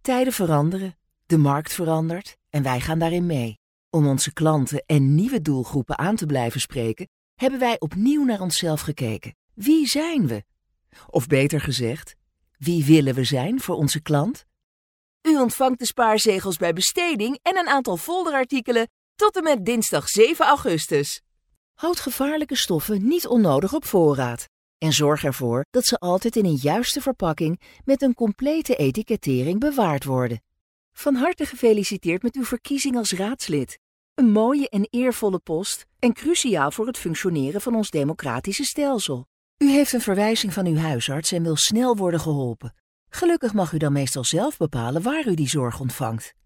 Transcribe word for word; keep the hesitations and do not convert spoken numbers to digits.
Tijden veranderen, de markt verandert en wij gaan daarin mee. Om onze klanten en nieuwe doelgroepen aan te blijven spreken, hebben wij opnieuw naar onszelf gekeken. Wie zijn we? Of beter gezegd, wie willen we zijn voor onze klant? U ontvangt de spaarzegels bij besteding en een aantal folderartikelen tot en met dinsdag zeven augustus. Houd gevaarlijke stoffen niet onnodig op voorraad en zorg ervoor dat ze altijd in een juiste verpakking met een complete etikettering bewaard worden. Van harte gefeliciteerd met uw verkiezing als raadslid. Een mooie en eervolle post en cruciaal voor het functioneren van ons democratische stelsel. U heeft een verwijzing van uw huisarts en wil snel worden geholpen. Gelukkig mag u dan meestal zelf bepalen waar u die zorg ontvangt.